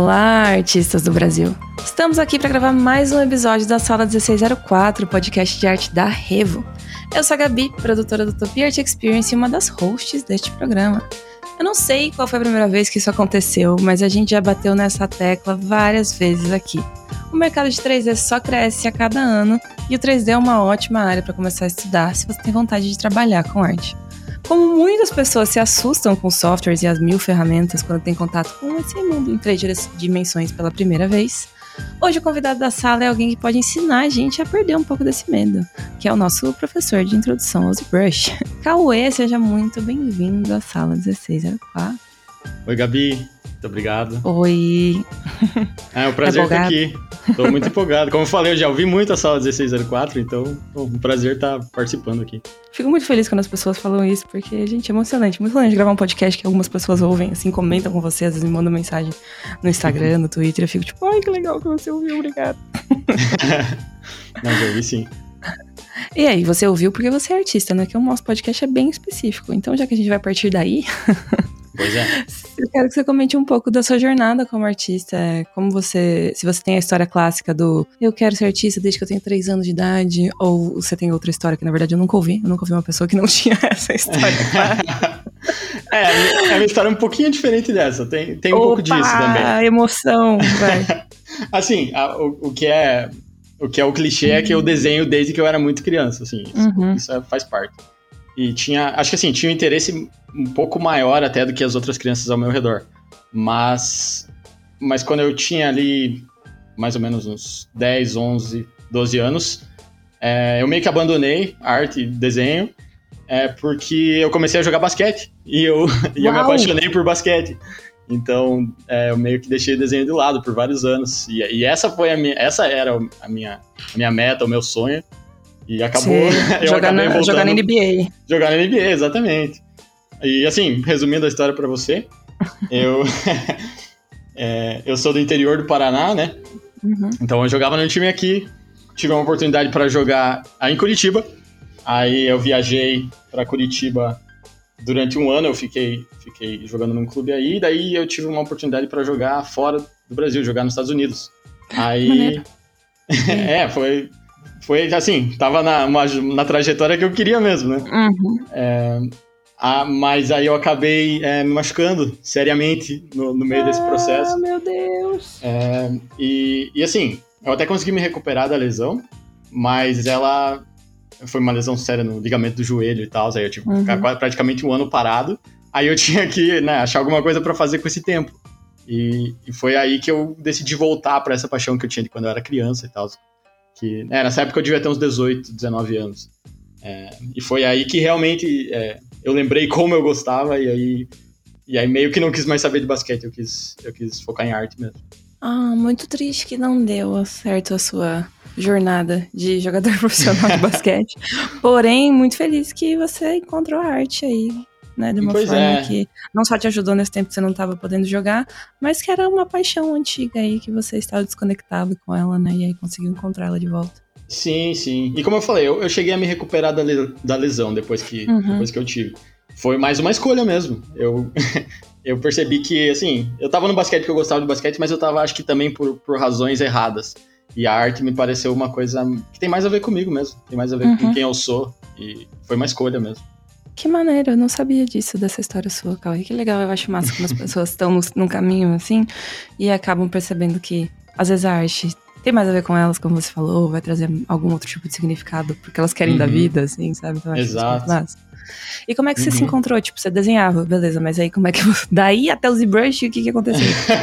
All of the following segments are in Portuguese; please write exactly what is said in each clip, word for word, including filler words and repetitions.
Olá, artistas do Brasil! Estamos aqui para gravar mais um episódio da Sala dezesseis zero quatro, podcast de arte da Revo. Eu sou a Gabi, produtora do Utopia Art Experience e uma das hosts deste programa. Eu não sei qual foi a primeira vez que isso aconteceu, mas a gente já bateu nessa tecla várias vezes aqui. O mercado de três D só cresce a cada ano e o três D é uma ótima área para começar a estudar se você tem vontade de trabalhar com arte. Como muitas pessoas se assustam com softwares e as mil ferramentas quando tem contato com esse mundo em três dimensões pela primeira vez, hoje o convidado da sala é alguém que pode ensinar a gente a perder um pouco desse medo, que é o nosso professor de introdução ao ZBrush. Cauê, seja muito bem-vindo à Sala dezesseis zero quatro. Oi, Gabi. Muito obrigado. Oi. É um prazer estar aqui. Estou muito empolgado. Como eu falei, eu já ouvi muito a Sala dezesseis zero quatro, então é um prazer estar participando aqui. Fico muito feliz quando as pessoas falam isso, porque, gente, é emocionante. Muito emocionante gravar um podcast que algumas pessoas ouvem, assim, comentam com você, às vezes me mandam mensagem no Instagram, no Twitter. Eu fico tipo, ai, que legal que você ouviu, obrigado. Não, já ouvi sim. E aí, você ouviu porque você é artista, né? Que o nosso podcast é bem específico. Então, já que a gente vai partir daí... Pois é. Eu quero que você comente um pouco da sua jornada como artista, como você, se você tem a história clássica do eu quero ser artista desde que eu tenho três anos de idade, ou você tem outra história que na verdade eu nunca ouvi, eu nunca ouvi uma pessoa que não tinha essa história. É, é uma história um pouquinho diferente dessa, tem, tem um Opa, pouco disso também. Emoção, vai. Assim, a, o, o, que é, o que é o clichê é que eu desenho desde que eu era muito criança, assim, isso, uhum. isso é, faz parte. E tinha, acho que assim, tinha um interesse um pouco maior até do que as outras crianças ao meu redor. Mas, mas quando eu tinha ali mais ou menos uns dez, onze, doze anos, é, eu meio que abandonei arte e desenho, é, porque eu comecei a jogar basquete. E eu, e eu me apaixonei por basquete. Então, é, eu meio que deixei o desenho de lado por vários anos. E, e essa, foi a minha, essa era a minha, a minha meta, o meu sonho. E acabou... eu jogar, acabei na, voltando, jogar na N B A. Jogar na N B A, exatamente. E assim, resumindo a história pra você, eu, é, eu sou do interior do Paraná, né? Uhum. Então eu jogava no time aqui, tive uma oportunidade pra jogar aí em Curitiba. Aí eu viajei pra Curitiba durante um ano, eu fiquei, fiquei jogando num clube aí, daí eu tive uma oportunidade pra jogar fora do Brasil, jogar nos Estados Unidos. Aí... é, foi... Foi assim, tava na, uma, na trajetória que eu queria mesmo, né? Uhum. É, a, mas aí eu acabei é, me machucando seriamente no, no meio ah, desse processo. Ah, meu Deus! É, e, e assim, eu até consegui me recuperar da lesão, mas ela foi uma lesão séria no ligamento do joelho e tal, aí eu tive que uhum. ficar praticamente um ano parado. Aí eu tinha que, né, achar alguma coisa pra fazer com esse tempo. E, e foi aí que eu decidi voltar pra essa paixão que eu tinha de quando eu era criança e tal. Que, é, nessa época eu devia ter uns dezoito, dezenove anos. É, e foi aí que realmente é, eu lembrei como eu gostava e aí, e aí meio que não quis mais saber de basquete, eu quis, eu quis focar em arte mesmo. Ah, muito triste que não deu certo a sua jornada de jogador profissional de basquete. Porém, muito feliz que você encontrou a arte aí, né? De uma pois forma é. que não só te ajudou nesse tempo que você não estava podendo jogar, mas que era uma paixão antiga aí, que você estava desconectado com ela, né? E aí conseguiu encontrar ela de volta. Sim, sim. E como eu falei, eu, eu cheguei a me recuperar da, le- da lesão depois que, uhum. depois que eu tive. Foi mais uma escolha mesmo. Eu, eu percebi que, assim, eu tava no basquete porque eu gostava de basquete, mas eu tava, acho que também por, por razões erradas. E a arte me pareceu uma coisa que tem mais a ver comigo mesmo. Tem mais a ver uhum. com quem eu sou. E foi uma escolha mesmo. Que maneiro, eu não sabia disso, dessa história sua, Cauê. Que legal, eu acho massa quando as pessoas estão no, num caminho assim e acabam percebendo que, às vezes, a arte tem mais a ver com elas, como você falou, vai trazer algum outro tipo de significado, porque elas querem uhum. da vida, assim, sabe? Então, eu acho Exato. Isso muito massa. E como é que você uhum. se encontrou? Tipo, você desenhava, beleza, mas aí como é que... Daí até o ZBrush, o que que aconteceu?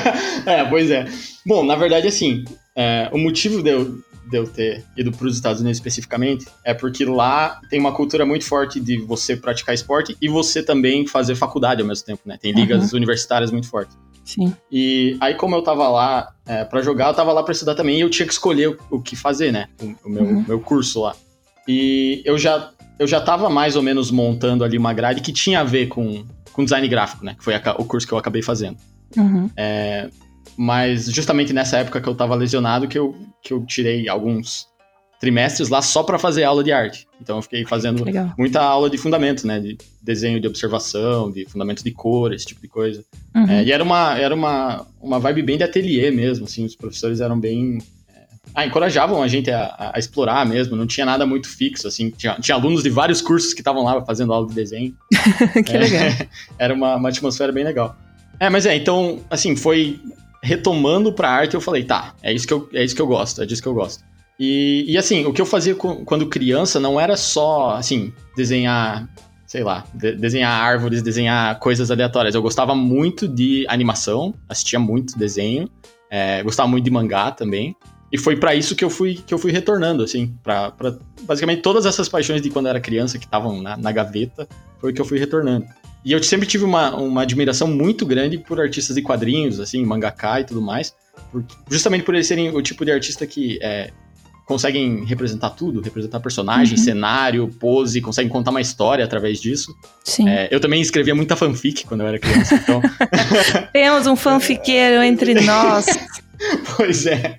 É, pois é. Bom, na verdade, assim, é, o motivo de eu, de eu ter ido para os Estados Unidos especificamente é porque lá tem uma cultura muito forte de você praticar esporte e você também fazer faculdade ao mesmo tempo, né? Tem ligas uhum. universitárias muito fortes. Sim. E aí, como eu tava lá é, pra jogar, eu tava lá pra estudar também e eu tinha que escolher o, o que fazer, né? O, o meu, uhum. meu curso lá. E eu já, eu já tava mais ou menos montando ali uma grade que tinha a ver com, com design gráfico, né? Que foi a, o curso que eu acabei fazendo. Uhum. É, mas justamente nessa época que eu tava lesionado que eu, que eu tirei alguns, trimestres lá só para fazer aula de arte. Então eu fiquei fazendo Legal. muita aula de fundamento, né? De desenho de observação, de fundamento de cor, esse tipo de coisa. Uhum. É, e era, uma, era uma, uma vibe bem de ateliê mesmo, assim, os professores eram bem... É, ah, encorajavam a gente a, a explorar mesmo, não tinha nada muito fixo, assim, tinha, tinha alunos de vários cursos que estavam lá fazendo aula de desenho. Que legal. É, era uma, uma atmosfera bem legal. É, mas é, então, assim, foi retomando pra arte, eu falei, tá, é isso que eu, é isso que eu gosto, é disso que eu gosto. E, e assim, o que eu fazia com, quando criança não era só, assim, desenhar, sei lá, de, desenhar árvores, desenhar coisas aleatórias. Eu gostava muito de animação, assistia muito desenho, é, gostava muito de mangá também. E foi pra isso que eu fui, que eu fui retornando, assim, pra, pra basicamente todas essas paixões de quando eu era criança que estavam na, na gaveta, foi o que eu fui retornando. E eu sempre tive uma, uma admiração muito grande por artistas de quadrinhos, assim, mangaka e tudo mais, por, justamente por eles serem o tipo de artista que é, conseguem representar tudo, representar personagem, uhum. cenário, pose, conseguem contar uma história através disso. Sim. É, eu também escrevia muita fanfic quando eu era criança, então... Temos um fanfiqueiro entre nós. Pois é.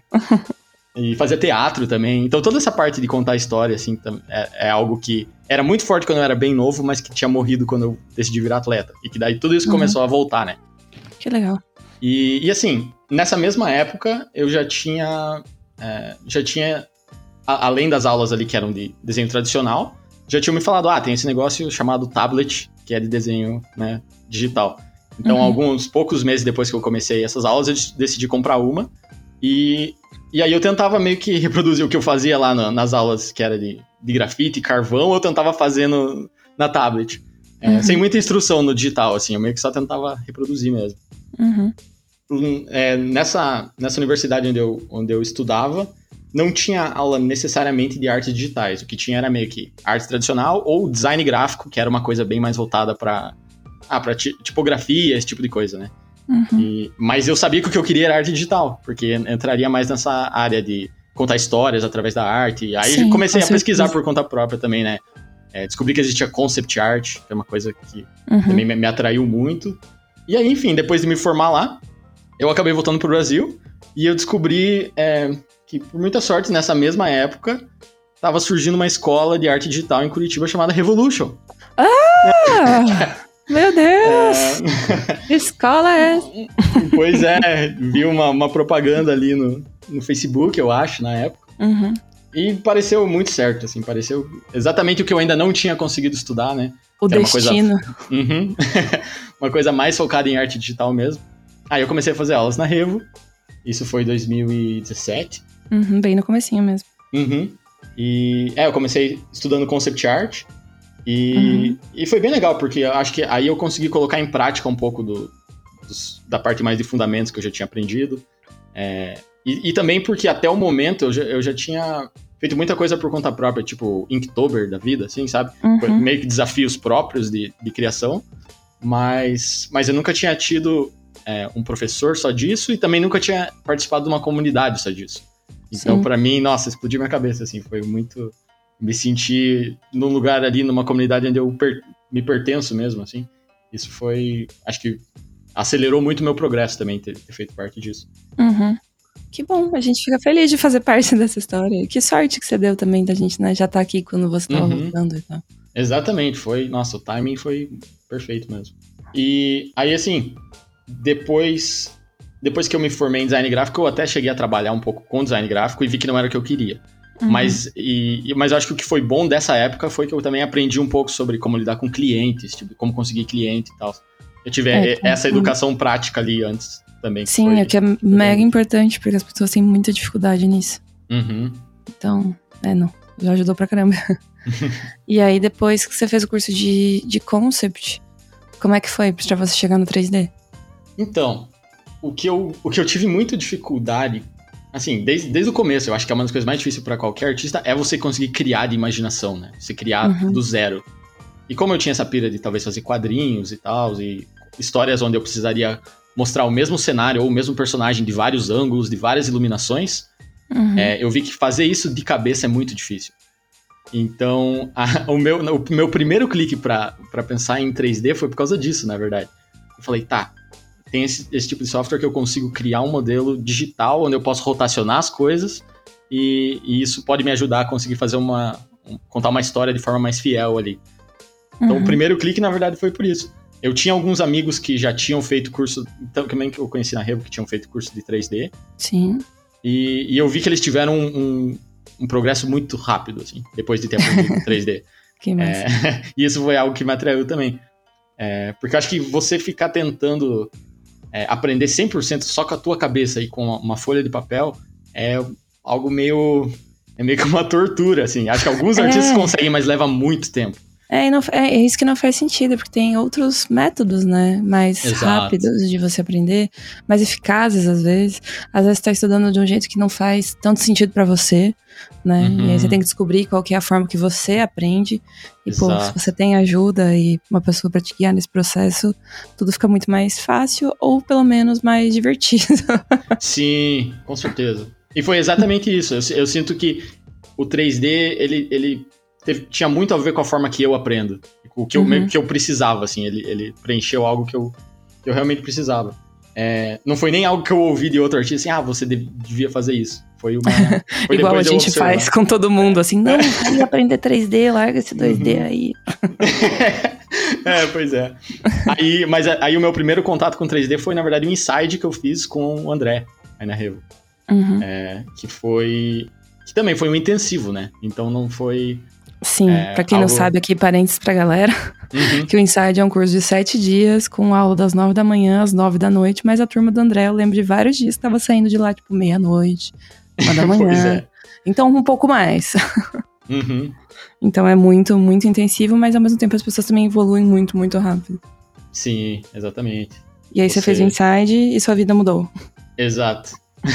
E fazia teatro também. Então toda essa parte de contar história, assim, é, é algo que era muito forte quando eu era bem novo, mas que tinha morrido quando eu decidi virar atleta. E que daí tudo isso uhum. começou a voltar, né? Que legal. E, e assim, nessa mesma época, eu já tinha... É, já tinha... A, além das aulas ali que eram de desenho tradicional, já tinham me falado, ah, tem esse negócio chamado tablet, que é de desenho, né, digital. Então, uhum. alguns poucos meses depois que eu comecei essas aulas, eu decidi comprar uma. E... E aí eu tentava meio que reproduzir o que eu fazia lá na, nas aulas, que era de, de grafite, carvão, eu tentava fazer no, na tablet. É, uhum. Sem muita instrução no digital, assim, eu meio que só tentava reproduzir mesmo. Uhum. É, nessa, nessa universidade onde eu, onde eu estudava, não tinha aula necessariamente de artes digitais. O que tinha era meio que arte tradicional ou design gráfico, que era uma coisa bem mais voltada para ah, para tipografia, esse tipo de coisa, né? Uhum. E, mas eu sabia que o que eu queria era arte digital, porque entraria mais nessa área de contar histórias através da arte. Aí Sim, comecei a pesquisar por conta própria também, né? É, descobri que existia concept art, que é uma coisa que uhum. também me, me atraiu muito. E aí, enfim, depois de me formar lá, eu acabei voltando pro Brasil e eu descobri é, que, por muita sorte, nessa mesma época, estava surgindo uma escola de arte digital em Curitiba chamada Revolution. Ah! Meu Deus! É... Que escola é essa? Pois é, vi uma, uma propaganda ali no, no Facebook, eu acho, na época. Uhum. E pareceu muito certo, assim, pareceu exatamente o que eu ainda não tinha conseguido estudar, né? O Era destino. Uma coisa, uhum. uma coisa mais focada em arte digital mesmo. Aí eu comecei a fazer aulas na Revo, isso foi em dois mil e dezessete. Uhum, bem no comecinho mesmo. Uhum. E, é, eu comecei estudando concept art. E, uhum. e foi bem legal, porque eu acho que aí eu consegui colocar em prática um pouco do, dos, da parte mais de fundamentos que eu já tinha aprendido. É, e, e também porque até o momento eu já, eu já tinha feito muita coisa por conta própria, tipo Inktober da vida, assim, sabe? Uhum. Meio que desafios próprios de, de criação. Mas, mas eu nunca tinha tido é, um professor só disso e também nunca tinha participado de uma comunidade só disso. Então, pra mim, nossa, explodiu minha cabeça, assim, foi muito... Me senti num lugar ali, numa comunidade onde eu per- me pertenço mesmo, assim. Isso foi... Acho que acelerou muito o meu progresso também, ter, ter feito parte disso. Uhum. Que bom, a gente fica feliz de fazer parte dessa história. Que sorte que você deu também da gente, né, já estar tá aqui quando você estava uhum. voltando e tal. Exatamente, foi... Nossa, o timing foi perfeito mesmo. E aí, assim, depois... Depois que eu me formei em design gráfico, eu até cheguei a trabalhar um pouco com design gráfico e vi que não era o que eu queria. Uhum. Mas, e, mas eu acho que o que foi bom dessa época foi que eu também aprendi um pouco sobre como lidar com clientes, tipo, como conseguir cliente e tal. Eu tive é, essa educação uhum. prática ali antes também. Sim, foi, é que é mega importante, porque as pessoas têm muita dificuldade nisso. Uhum. Então, é, não, já ajudou pra caramba. E aí, depois que você fez o curso de, de concept, como é que foi pra você chegar no três D? Então, o que eu, o que eu tive muita dificuldade... Assim, desde, desde o começo, eu acho que é uma das coisas mais difíceis para qualquer artista é você conseguir criar de imaginação, né? Você criar uhum. do zero. E como eu tinha essa pira de talvez fazer quadrinhos e tal, e histórias onde eu precisaria mostrar o mesmo cenário ou o mesmo personagem de vários ângulos, de várias iluminações, uhum. é, eu vi que fazer isso de cabeça é muito difícil. Então, a, o, meu, o meu primeiro clique para pensar em três D foi por causa disso, na verdade. Eu falei, tá... Tem esse, esse tipo de software que eu consigo criar um modelo digital onde eu posso rotacionar as coisas e, e isso pode me ajudar a conseguir fazer uma... contar uma história de forma mais fiel ali. Então, uhum. o primeiro clique, na verdade, foi por isso. Eu tinha alguns amigos que já tinham feito curso, também que eu conheci na Revo, que tinham feito curso de três D. Sim. E, e eu vi que eles tiveram um, um, um progresso muito rápido, assim, depois de ter aprendido três D. Que massa. É, e isso foi algo que me atraiu também. É, porque eu acho que você ficar tentando é, aprender cem por cento só com a tua cabeça e com uma folha de papel é algo meio... É meio que uma tortura, assim. Acho que alguns artistas é. conseguem, mas leva muito tempo. É, e não, é, é isso que não faz sentido, porque tem outros métodos, né, mais Exato. rápidos de você aprender, mais eficazes às vezes. Às vezes você tá estudando de um jeito que não faz tanto sentido pra você, né, uhum. e aí você tem que descobrir qual que é a forma que você aprende. E, Exato. pô, se você tem ajuda e uma pessoa pra te guiar nesse processo, tudo fica muito mais fácil, ou pelo menos mais divertido. Sim, com certeza. E foi exatamente isso. Eu, eu sinto que o três D, ele... ele Teve, tinha muito a ver com a forma que eu aprendo. O que eu, uhum. que eu precisava, assim. Ele, ele preencheu algo que eu, que eu realmente precisava. É, não foi nem algo que eu ouvi de outro artista, assim, ah, você deve, devia fazer isso. Foi uma... Foi Igual a gente faz com todo mundo, assim, não, vai aprender três D, larga esse dois D uhum. aí. É, pois é. Aí, mas aí o meu primeiro contato com três D foi, na verdade, um inside que eu fiz com o André, aí na Revo. Uhum. É, que foi... Que também foi um intensivo, né? Então não foi... Sim, é, pra quem algo... não sabe aqui, parênteses pra galera, uhum. que o Inside é um curso de sete dias, com aula das nove da manhã às nove da noite, mas a turma do André, eu lembro de vários dias que tava saindo de lá, tipo, meia-noite, uma da manhã. É. Então, um pouco mais. Uhum. Então, é muito, muito intensivo, mas ao mesmo tempo as pessoas também evoluem muito, muito rápido. Sim, exatamente. E aí você, você fez o Inside e sua vida mudou. Exato.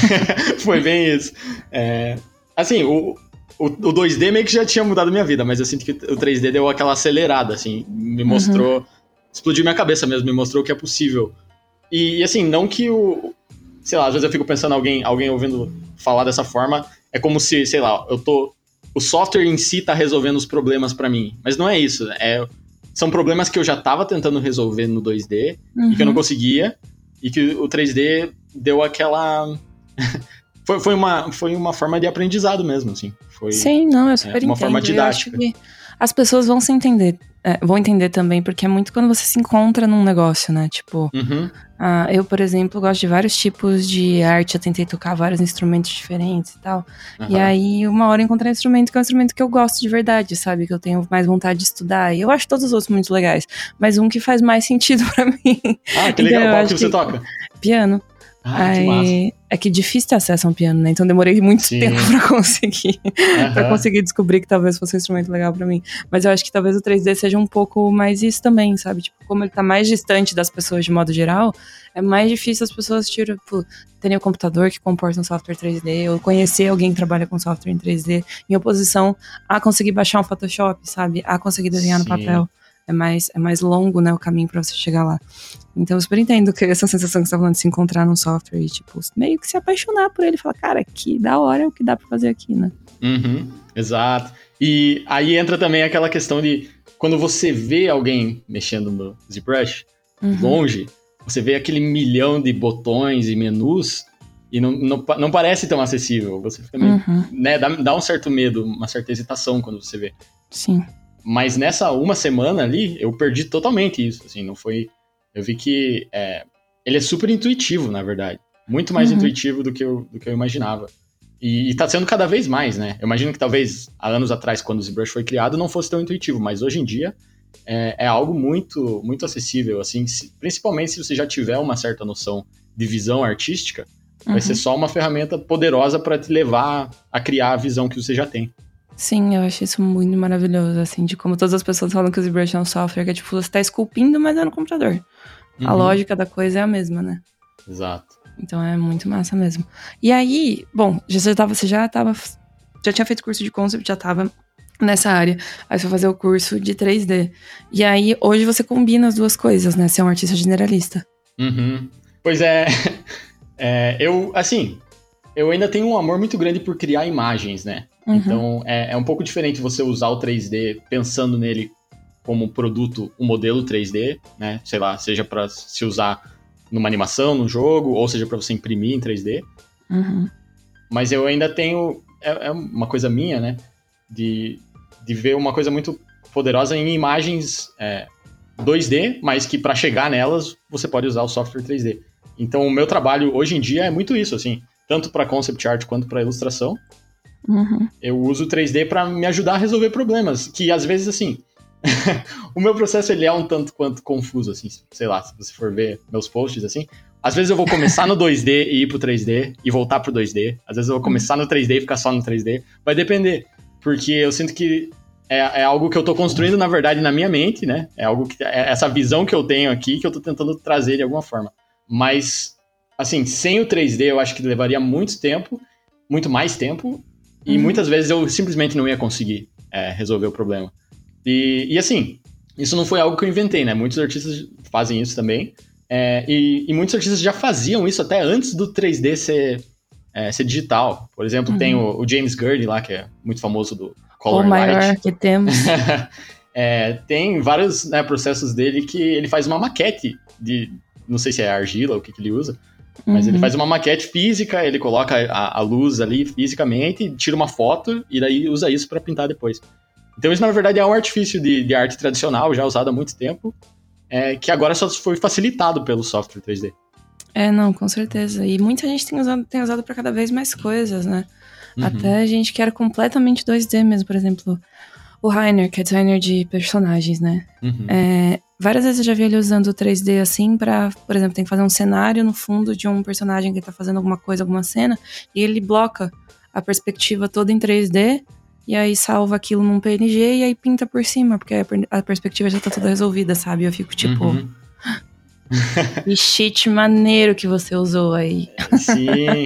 Foi bem isso. É... Assim, o... O, o dois D meio que já tinha mudado minha vida, mas eu sinto que o três D deu aquela acelerada, assim, me mostrou, uhum. explodiu minha cabeça mesmo, me mostrou que é possível. E, assim, não que o, sei lá, às vezes eu fico pensando alguém, alguém ouvindo falar dessa forma, é como se, sei lá, eu tô, o software em si tá resolvendo os problemas pra mim, mas não é isso, é, são problemas que eu já tava tentando resolver no dois D, uhum. e que eu não conseguia, e que o três D deu aquela... Foi, foi, uma, foi uma forma de aprendizado mesmo, assim. Foi, Sim, não, eu super é, uma entendo. forma didática. Eu acho que as pessoas vão se entender, é, vão entender também, porque é muito quando você se encontra num negócio, né? Tipo, uhum. uh, eu, por exemplo, gosto de vários tipos de arte, eu tentei tocar vários instrumentos diferentes e tal. Uhum. E aí, uma hora eu encontrei um instrumento que é um instrumento que eu gosto de verdade, sabe? Que eu tenho mais vontade de estudar. E eu acho todos os outros muito legais, mas um que faz mais sentido pra mim. Ah, que legal, então, qual que você que... toca? Piano. Ah, Aí, que massa. É que é difícil ter acesso a um piano, né? Então demorei muito Sim. tempo pra conseguir. Uhum. Pra conseguir descobrir que talvez fosse um instrumento legal pra mim. Mas eu acho que talvez o três D seja um pouco mais isso também, sabe? Tipo, como ele tá mais distante das pessoas de modo geral, é mais difícil as pessoas tiram, tipo, terem o computador que comporta um software três D, ou conhecer alguém que trabalha com software em três D, em oposição a conseguir baixar um Photoshop, sabe? A conseguir desenhar Sim. no papel. É mais, é mais longo, né, o caminho pra você chegar lá. Então eu super entendo que essa sensação que você tá falando de se encontrar num software e, tipo, meio que se apaixonar por ele e falar, cara, que da hora é o que dá pra fazer aqui, né? Uhum, exato. E aí entra também aquela questão de quando você vê alguém mexendo no ZBrush, uhum. longe, você vê aquele milhão de botões e menus e não, não, não parece tão acessível. Você fica meio, uhum. né, dá, dá um certo medo, uma certa hesitação quando você vê. Sim. Mas nessa uma semana ali, eu perdi totalmente isso, assim, não foi... Eu vi que é, ele é super intuitivo, na verdade. Muito mais uhum. intuitivo do que, eu, do que eu imaginava. E, e tá sendo cada vez mais, né? Eu imagino que talvez, há anos atrás, quando o ZBrush foi criado, não fosse tão intuitivo, mas hoje em dia é, é algo muito, muito acessível, assim, se, principalmente se você já tiver uma certa noção de visão artística, uhum. vai ser só uma ferramenta poderosa para te levar a criar a visão que você já tem. Sim, eu acho isso muito maravilhoso, assim, de como todas as pessoas falam que o ZBrush é um software, que é tipo, você tá esculpindo, mas é no computador. Uhum. A lógica da coisa é a mesma, né? Exato. Então é muito massa mesmo. E aí, bom, já tava, você já tava, já tinha feito curso de concept, já tava nessa área. Aí você foi fazer o curso de três D. E aí, hoje você combina as duas coisas, né? Você é um artista generalista. Uhum. Pois é, é, eu, assim, eu ainda tenho um amor muito grande por criar imagens, né? Uhum. Então, é, é um pouco diferente você usar o três D pensando nele como produto, um modelo três D, né? Sei lá, seja para se usar numa animação, num jogo, ou seja para você imprimir em três D. Uhum. Mas eu ainda tenho... é, é uma coisa minha, né? De, de ver uma coisa muito poderosa em imagens é, dois D, mas que para chegar nelas você pode usar o software três D. Então o meu trabalho hoje em dia é muito isso, assim, tanto para concept art quanto para ilustração. Uhum. Eu uso o três D para me ajudar a resolver problemas, que às vezes, assim, o meu processo ele é um tanto quanto confuso, assim, sei lá, se você for ver meus posts, assim, às vezes eu vou começar no dois D e ir pro três D e voltar pro dois D, às vezes eu vou começar no três D e ficar só no três D, vai depender, porque eu sinto que é, é algo que eu tô construindo, na verdade, na minha mente, né, é algo que, é essa visão que eu tenho aqui, que eu tô tentando trazer de alguma forma, mas, assim, sem o três D eu acho que levaria muito tempo, muito mais tempo, e uhum. muitas vezes eu simplesmente não ia conseguir é, resolver o problema. E, e assim, isso não foi algo que eu inventei, né? Muitos artistas fazem isso também. É, e, e muitos artistas já faziam isso até antes do três D ser, é, ser digital. Por exemplo, uhum. tem o, o James Gurley lá, que é muito famoso do Color O maior Light. Que temos. é, tem vários né, processos dele que ele faz uma maquete de... Não sei se é argila ou o que, que ele usa. Mas uhum. ele faz uma maquete física, ele coloca a, a luz ali fisicamente, tira uma foto e daí usa isso para pintar depois. Então isso, na verdade, é um artifício de, de arte tradicional, já usado há muito tempo, é, que agora só foi facilitado pelo software três D. É, não, com certeza. E muita gente tem usado, tem usado para cada vez mais coisas, né? Uhum. Até gente que era completamente dois D mesmo, por exemplo, o Rainer, que é designer de personagens, né? Uhum. É, várias vezes eu já vi ele usando o três D assim pra, por exemplo, tem que fazer um cenário no fundo de um personagem que tá fazendo alguma coisa, alguma cena, e ele bloca a perspectiva toda em três D, e aí salva aquilo num P N G e aí pinta por cima, porque a perspectiva já tá toda resolvida, sabe? Eu fico tipo... Uhum. Que shit maneiro que você usou aí. Sim.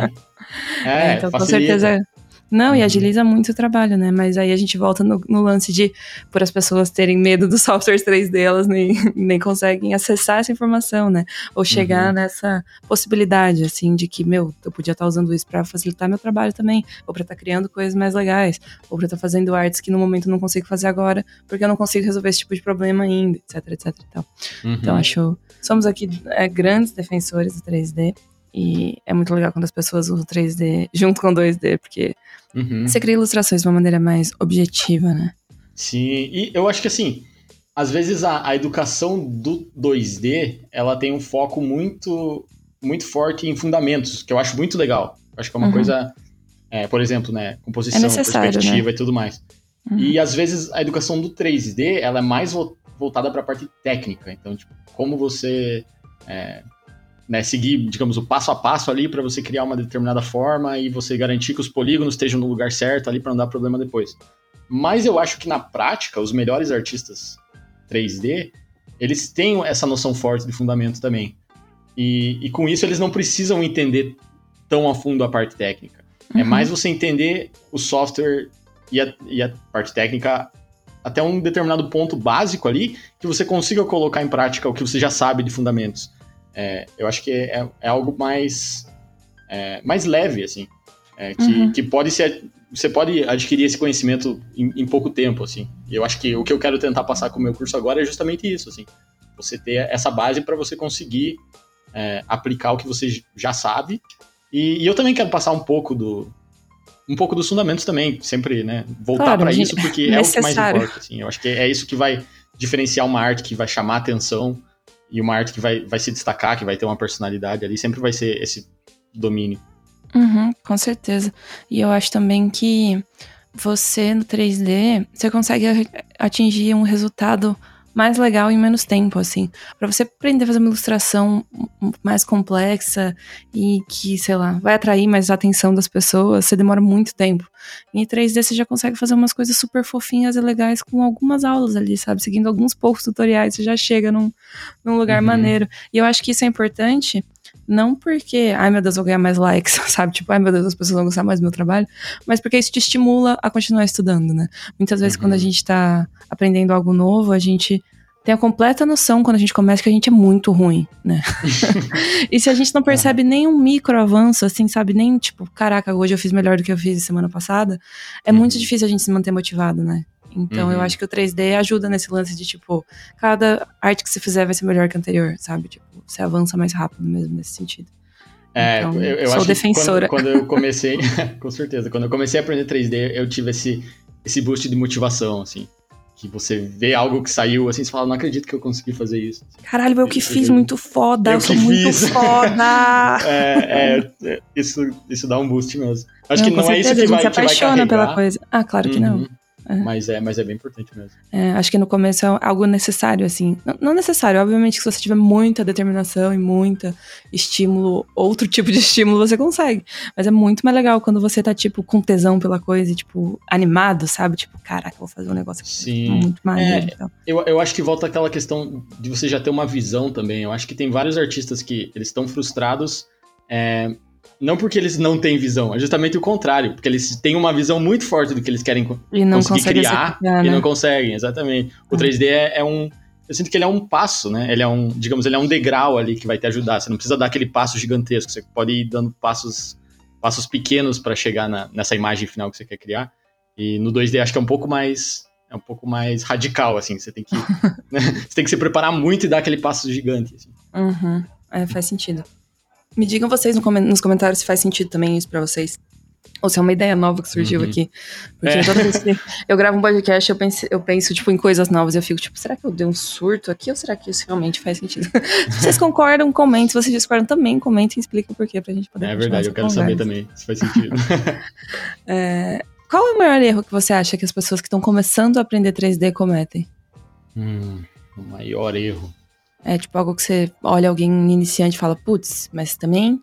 É, é, então, facilita. Com certeza... Não, uhum. e agiliza muito o trabalho, né? Mas aí a gente volta no, no lance de, por as pessoas terem medo dos softwares três D, elas nem, nem conseguem acessar essa informação, né? Ou chegar uhum. nessa possibilidade, assim, de que, meu, eu podia estar usando isso pra facilitar meu trabalho também, ou pra estar criando coisas mais legais, ou pra estar fazendo artes que no momento eu não consigo fazer agora, porque eu não consigo resolver esse tipo de problema ainda, etc, etc e tal. Uhum. Então, acho... Somos aqui é, grandes defensores do três D, e é muito legal quando as pessoas usam três D junto com dois D, porque uhum. você cria ilustrações de uma maneira mais objetiva, né? Sim, e eu acho que assim, às vezes a, a educação do dois D, ela tem um foco muito, muito forte em fundamentos, que eu acho muito legal. Eu acho que é uma uhum. coisa, é, por exemplo, né, composição, é perspectiva né? e tudo mais. Uhum. E às vezes a educação do três D, ela é mais voltada para a parte técnica. Então, tipo, como você... É, Né, seguir, digamos, o passo a passo ali para você criar uma determinada forma e você garantir que os polígonos estejam no lugar certo ali para não dar problema depois. Mas eu acho que na prática, os melhores artistas três D, eles têm essa noção forte de fundamento também. E, e com isso eles não precisam entender tão a fundo a parte técnica. Uhum. É mais você entender o software e a, e a parte técnica até um determinado ponto básico ali, que você consiga colocar em prática o que você já sabe de fundamentos. É, eu acho que é, é algo mais, é, mais leve, assim, é, que, uhum. que pode ser, você pode adquirir esse conhecimento em, em pouco tempo, assim. E eu acho que o que eu quero tentar passar com o meu curso agora é justamente isso, assim, você ter essa base para você conseguir é, aplicar o que você já sabe. E, e eu também quero passar um pouco do, um pouco dos fundamentos também, sempre, né, voltar claro, para isso, porque é o que mais importa, assim. Eu acho que é isso que vai diferenciar uma arte, que vai chamar a atenção. E uma arte que vai, vai se destacar, que vai ter uma personalidade ali, sempre vai ser esse domínio. Uhum, com certeza. E eu acho também que você, no três D, você consegue atingir um resultado mais legal em menos tempo, assim. Pra você aprender a fazer uma ilustração mais complexa e que, sei lá, vai atrair mais a atenção das pessoas, você demora muito tempo. Em três D você já consegue fazer umas coisas super fofinhas e legais com algumas aulas ali, sabe? Seguindo alguns poucos tutoriais, você já chega num, num lugar uhum. maneiro. E eu acho que isso é importante, não porque, ai meu Deus, vou ganhar mais likes, sabe? Tipo, ai meu Deus, as pessoas vão gostar mais do meu trabalho, mas porque isso te estimula a continuar estudando, né? Muitas vezes uhum. quando a gente tá aprendendo algo novo, a gente tem a completa noção quando a gente começa que a gente é muito ruim, né? E se a gente não percebe uhum. nenhum micro avanço, assim, sabe? Nem tipo, caraca, hoje eu fiz melhor do que eu fiz semana passada, é uhum. muito difícil a gente se manter motivado, né? Então, uhum. eu acho que o três D ajuda nesse lance de, tipo, cada arte que você fizer vai ser melhor que a anterior, sabe? Tipo, você avança mais rápido mesmo nesse sentido. É, então, eu, eu sou acho defensora. que quando, quando eu comecei, com certeza, quando eu comecei a aprender três D, eu tive esse, esse boost de motivação, assim. Que você vê algo que saiu, assim, você fala, não acredito que eu consegui fazer isso. Caralho, eu que fiz muito foda, eu, eu sou fiz. muito foda. é, é, isso, isso dá um boost mesmo. Acho não, que não é isso que vai, se que vai carregar. apaixona pela coisa. Ah, claro que uhum. não. É. Mas, é, mas é bem importante mesmo. É, acho que no começo é algo necessário, assim. Não, não necessário, obviamente que se você tiver muita determinação e muita estímulo, outro tipo de estímulo você consegue. Mas é muito mais legal quando você tá, tipo, com tesão pela coisa e, tipo, animado, sabe? Tipo, caraca, vou fazer um negócio aqui. Sim. Muito maneiro. É, então. eu, eu acho que volta aquela questão de você já ter uma visão também. Eu acho que tem vários artistas que eles estão frustrados... É, não porque eles não têm visão, é justamente o contrário, porque eles têm uma visão muito forte do que eles querem e não conseguir criar executar, né? E não conseguem, exatamente. O três D é, é um... Eu sinto que ele é um passo, né? Ele é um, digamos, ele é um degrau ali que vai te ajudar. Você não precisa dar aquele passo gigantesco, você pode ir dando passos, passos pequenos para chegar na, nessa imagem final que você quer criar. E no dois D acho que é um pouco mais... É um pouco mais radical, assim. Você tem que, né? Você tem que se preparar muito e dar aquele passo gigante, assim. Uhum. É, faz sentido. Me digam vocês no, nos comentários se faz sentido também isso pra vocês. Ou se é uma ideia nova que surgiu uhum. aqui. Porque é. toda vez que eu gravo um podcast, eu penso, eu penso, tipo, em coisas novas. Eu fico, tipo, será que eu dei um surto aqui? Ou será que isso realmente faz sentido? Se vocês concordam, comentem. Se vocês discordam, também comentem e expliquem o porquê pra gente poder É verdade, eu quero conversa. saber também se faz sentido. é, qual é o maior erro que você acha que as pessoas que estão começando a aprender três D cometem? Hum, o maior erro... É tipo algo que você olha alguém iniciante e fala, putz, mas também...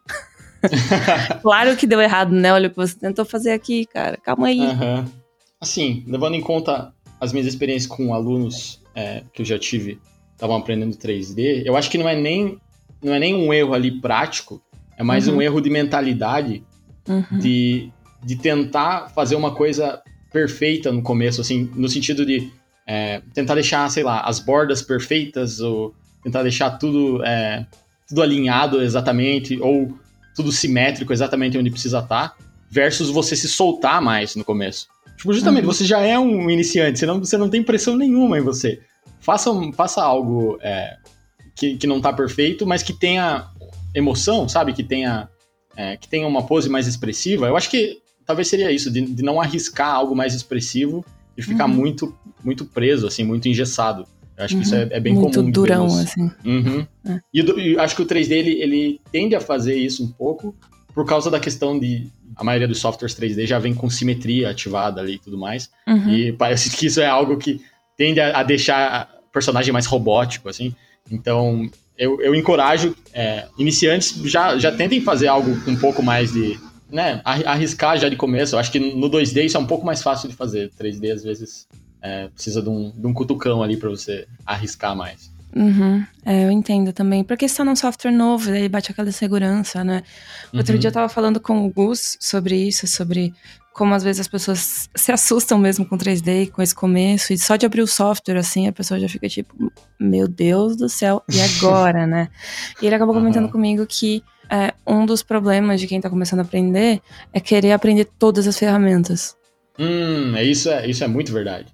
Claro que deu errado, né? Olha o que você tentou fazer aqui, cara. Calma aí. Uhum. Assim, levando em conta as minhas experiências com alunos é, que eu já tive, estavam aprendendo três D, eu acho que não é nem, não é nem um erro ali prático, é mais uhum. um erro de mentalidade uhum. de, de tentar fazer uma coisa perfeita no começo, assim, no sentido de é, tentar deixar, sei lá, as bordas perfeitas ou tentar deixar tudo, é, tudo alinhado exatamente, ou tudo simétrico exatamente onde precisa estar, versus você se soltar mais no começo. Tipo, justamente, uhum. você já é um iniciante, você não, você não tem pressão nenhuma em você. Faça, faça algo é, que, que não tá perfeito, mas que tenha emoção, sabe? Que tenha, é, que tenha uma pose mais expressiva. Eu acho que talvez seria isso, de, de não arriscar algo mais expressivo e ficar uhum. muito, muito preso, assim, muito engessado. Eu acho uhum. que isso é, é bem muito comum. Muito durão, vermos. assim. Uhum. É. E eu, eu acho que o três D, ele, ele tende a fazer isso um pouco por causa da questão de... A maioria dos softwares três D já vem com simetria ativada ali e tudo mais. Uhum. E parece que isso é algo que tende a, a deixar o personagem mais robótico, assim. Então, eu, eu encorajo é, iniciantes, já, já tentem fazer algo com um pouco mais de... Né, arriscar já de começo. Eu acho que no dois D isso é um pouco mais fácil de fazer. três D, às vezes... É, precisa de um, de um cutucão ali pra você arriscar mais. Uhum. É, eu entendo também. Porque você tá num software novo, aí bate aquela insegurança, né? Outro uhum. dia eu tava falando com o Gus sobre isso, sobre como às vezes as pessoas se assustam mesmo com três D, com esse começo, e só de abrir o software, assim, a pessoa já fica tipo, meu Deus do céu, e agora, né? E ele acabou comentando uhum. comigo que é, um dos problemas de quem tá começando a aprender é querer aprender todas as ferramentas. Hum, isso é, isso é muito verdade.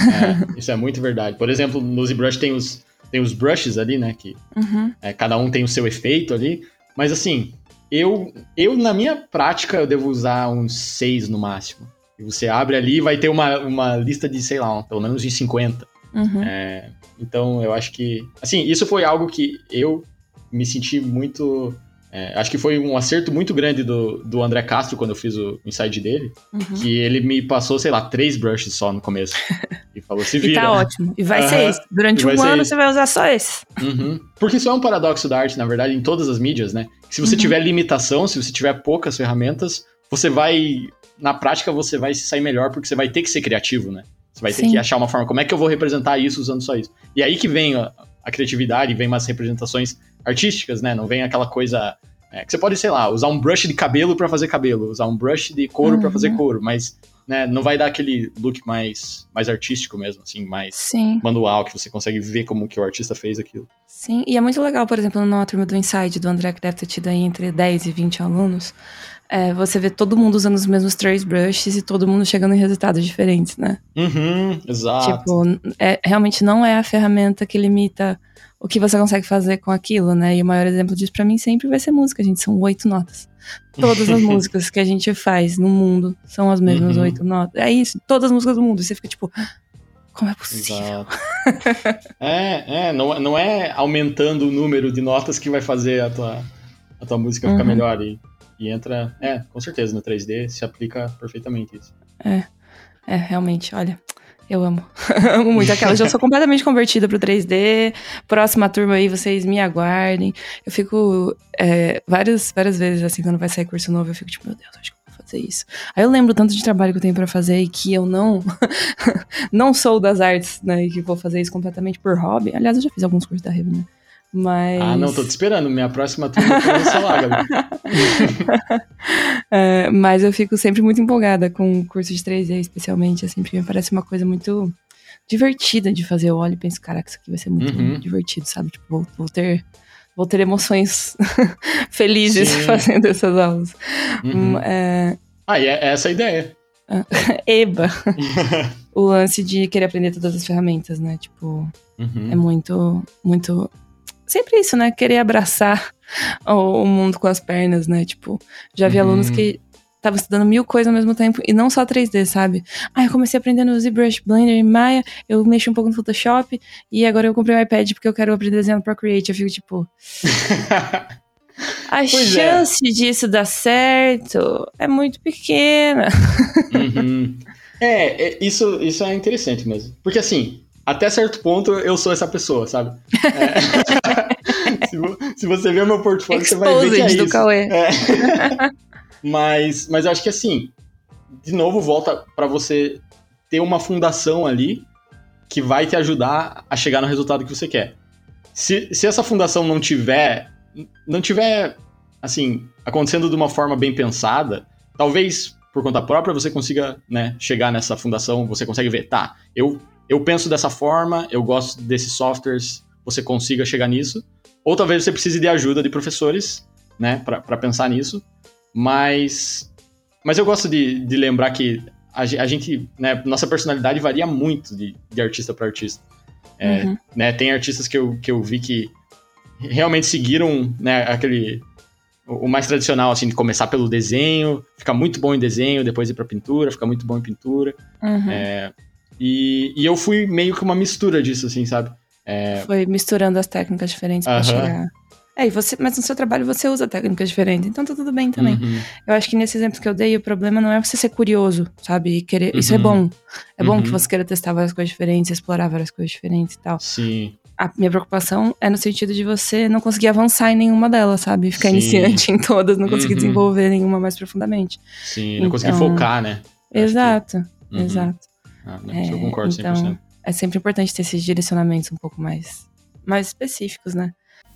É, isso é muito verdade. Por exemplo, no ZBrush tem os, tem os brushes ali, né? Que uhum. é, cada um tem o seu efeito ali. Mas assim, eu, eu na minha prática, eu devo usar uns seis no máximo. E você abre ali e vai ter uma, uma lista de, sei lá, pelo menos de cinquenta. Uhum. É, então, eu acho que... Assim, isso foi algo que eu me senti muito... É, acho que foi um acerto muito grande do, do André Castro quando eu fiz o inside dele, uhum. que ele me passou, sei lá, três brushes só no começo. E falou, se vira. E tá ótimo. E vai uhum. ser esse. Durante um ano esse. Você vai usar só esse. Uhum. Porque isso é um paradoxo da arte, na verdade, em todas as mídias, né? Se você uhum. tiver limitação, se você tiver poucas ferramentas, você vai... Na prática, você vai se sair melhor porque você vai ter que ser criativo, né? Você vai ter Sim. que achar uma forma. Como é que eu vou representar isso usando só isso? E aí que vem a, a criatividade, vem umas representações artísticas, né? Não vem aquela coisa... É, que você pode, sei lá, usar um brush de cabelo pra fazer cabelo, usar um brush de couro uhum. pra fazer couro, mas né, não vai dar aquele look mais, mais artístico mesmo, assim, mais Sim. manual, que você consegue ver como que o artista fez aquilo. Sim, e é muito legal, por exemplo, na turma do Inside do André, que deve ter tido aí entre dez e vinte alunos, é, você vê todo mundo usando os mesmos três brushes e todo mundo chegando em resultados diferentes, né? Uhum, exato. Tipo, é, realmente não é a ferramenta que limita o que você consegue fazer com aquilo, né? E o maior exemplo disso pra mim sempre vai ser música, gente. São oito notas. Todas as músicas que a gente faz no mundo são as mesmas oito uhum. notas. É isso, todas as músicas do mundo. E você fica tipo, como é possível? é, é não, não é aumentando o número de notas que vai fazer a tua, a tua música ficar uhum. melhor. E, e entra, é, com certeza, no três D se aplica perfeitamente isso. É, é, realmente, olha... Eu amo. Amo muito aquela. Já sou completamente convertida pro três D. Próxima turma aí, vocês me aguardem. Eu fico é, várias, várias vezes, assim, quando vai sair curso novo, eu fico tipo, meu Deus, acho que eu vou fazer isso. Aí eu lembro tanto de trabalho que eu tenho pra fazer e que eu não não sou das artes, né? E que vou fazer isso completamente por hobby. Aliás, eu já fiz alguns cursos da Revo, né? Mas... Ah, não, tô te esperando. Minha próxima turma é você lá, Gabi. é, mas eu fico sempre muito empolgada com o curso de três D, especialmente, assim, porque me parece uma coisa muito divertida de fazer. Eu olho e penso, caraca, isso aqui vai ser muito uhum. divertido, sabe? Tipo, vou, vou ter... Vou ter emoções felizes Sim. fazendo essas aulas. Uhum. É... Ah, e é essa a ideia. Eba! O lance de querer aprender todas as ferramentas, né? Tipo, uhum. é muito, muito... Sempre isso, né? Querer abraçar o, o mundo com as pernas, né? Tipo, já vi uhum. alunos que estavam estudando mil coisas ao mesmo tempo e não só três D, sabe? Ah, eu comecei aprendendo no ZBrush, Blender e Maya, eu mexi um pouco no Photoshop e agora eu comprei um iPad porque eu quero aprender desenho no Procreate. Eu fico tipo... a pois chance é. disso dar certo é muito pequena. Uhum. É, é isso, isso é interessante mesmo. Porque assim... Até certo ponto, eu sou essa pessoa, sabe? É. se, se você ver o meu portfólio, Exposed você vai ver que é do isso. Cauê. É. mas, mas eu acho que assim, de novo, volta para você ter uma fundação ali que vai te ajudar a chegar no resultado que você quer. Se, se essa fundação não tiver, não tiver, assim, acontecendo de uma forma bem pensada, talvez por conta própria você consiga, né, chegar nessa fundação, você consegue ver, tá, eu... Eu penso dessa forma, eu gosto desses softwares, você consiga chegar nisso. Ou talvez você precise de ajuda de professores, né, pra, pra pensar nisso. Mas, mas eu gosto de, de lembrar que a, a gente, né, nossa personalidade varia muito de, de artista para artista. É, uhum. né, tem artistas que eu, que eu vi que realmente seguiram, né, aquele... O mais tradicional, assim, de começar pelo desenho, ficar muito bom em desenho, depois ir pra pintura, ficar muito bom em pintura. Uhum. É... E, e eu fui meio que uma mistura disso, assim, sabe? É... Foi misturando as técnicas diferentes pra uh-huh. chegar... É, e você, mas no seu trabalho você usa técnicas diferentes, então tá tudo bem também. Uhum. Eu acho que nesse exemplo que eu dei, o problema não é você ser curioso, sabe? E querer... Uhum. Isso é bom. É bom uhum. que você queira testar várias coisas diferentes, explorar várias coisas diferentes e tal. Sim. A minha preocupação é no sentido de você não conseguir avançar em nenhuma delas, sabe? Ficar Sim. iniciante em todas, não conseguir uhum. desenvolver nenhuma mais profundamente. Sim, não então... conseguir focar, né? Exato, que... uhum. exato. Ah, não, é, eu concordo cem por cento. Então, é sempre importante ter esses direcionamentos um pouco mais, mais específicos, né?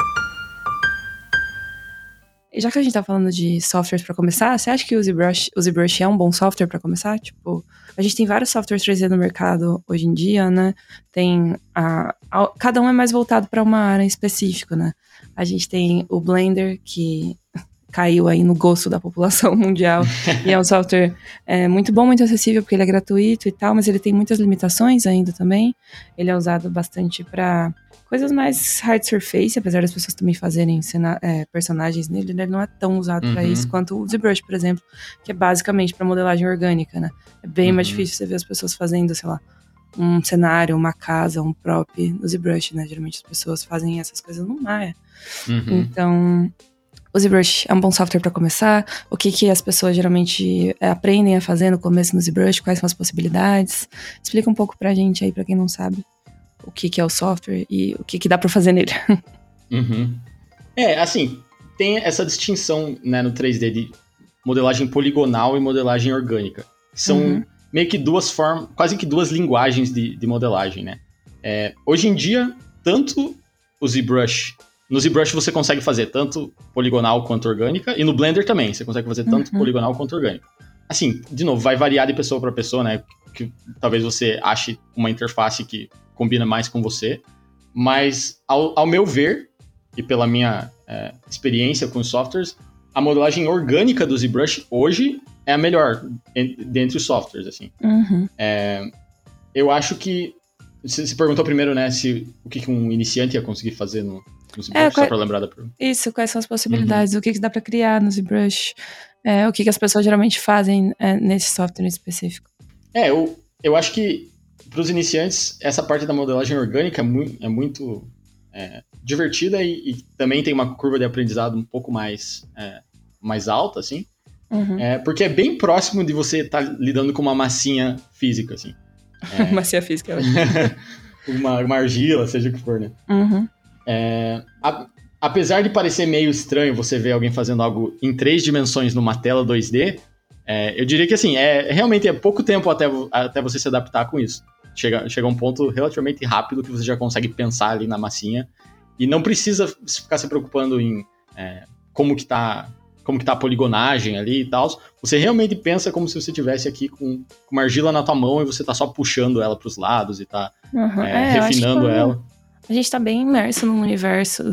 E já que a gente tá falando de softwares pra começar, você acha que o ZBrush, o ZBrush é um bom software pra começar? Tipo, a gente tem vários softwares três D no mercado hoje em dia, né? Tem a, a, cada um é mais voltado pra uma área específica, né? A gente tem o Blender, que caiu aí no gosto da população mundial. E é um software é, muito bom, muito acessível, porque ele é gratuito e tal, mas ele tem muitas limitações ainda também. Ele é usado bastante para coisas mais hard surface, apesar das pessoas também fazerem cena, é, personagens nele, ele não é tão usado uhum. para isso quanto o ZBrush, por exemplo, que é basicamente para modelagem orgânica, né? É bem uhum. mais difícil você ver as pessoas fazendo, sei lá, um cenário, uma casa, um prop no ZBrush, né? Geralmente as pessoas fazem essas coisas no Maya. Uhum. Então... O ZBrush é um bom software para começar? O que, que as pessoas geralmente é, aprendem a fazer no começo no ZBrush? Quais são as possibilidades? Explica um pouco pra gente aí, pra quem não sabe, o que, que é o software e o que, que dá pra fazer nele. Uhum. É, assim, tem essa distinção, né, no três D de modelagem poligonal e modelagem orgânica. São uhum. meio que duas formas, quase que duas linguagens de, de modelagem, né? É, hoje em dia, tanto o ZBrush... No ZBrush você consegue fazer tanto poligonal quanto orgânica, e no Blender também, você consegue fazer tanto uhum. poligonal quanto orgânico. Assim, de novo, vai variar de pessoa para pessoa, né? Que talvez você ache uma interface que combina mais com você, mas ao, ao meu ver, e pela minha é, experiência com os softwares, a modelagem orgânica do ZBrush hoje é a melhor dentre os softwares, assim. Uhum. É, eu acho que Você, você perguntou primeiro, né, se o que, que um iniciante ia conseguir fazer no, no ZBrush, É, só qual- pra lembrar da pergunta. Isso, quais são as possibilidades, o que, que dá pra criar no ZBrush, é, o que, que as pessoas geralmente fazem é, nesse software específico. É, eu, eu acho que para os iniciantes, essa parte da modelagem orgânica é, mu- é muito é, divertida e, e também tem uma curva de aprendizado um pouco mais, é, mais alta, assim, Uhum. é, porque é bem próximo de você estar lidando com uma massinha física, assim. É, Massinha física, eu acho. uma, uma argila, seja o que for, né? Uhum. É, a, apesar de parecer meio estranho você ver alguém fazendo algo em três dimensões numa tela dois D, é, eu diria que assim, é, realmente é pouco tempo até, até você se adaptar com isso. Chega, chega um ponto relativamente rápido que você já consegue pensar ali na massinha e não precisa ficar se preocupando em é, como que tá, como que tá a poligonagem ali e tal. Você realmente pensa como se você estivesse aqui com, com uma argila na tua mão e você tá só puxando ela pros lados e tá Uhum. é, É, eu acho refinando que ela. A gente tá bem imerso num universo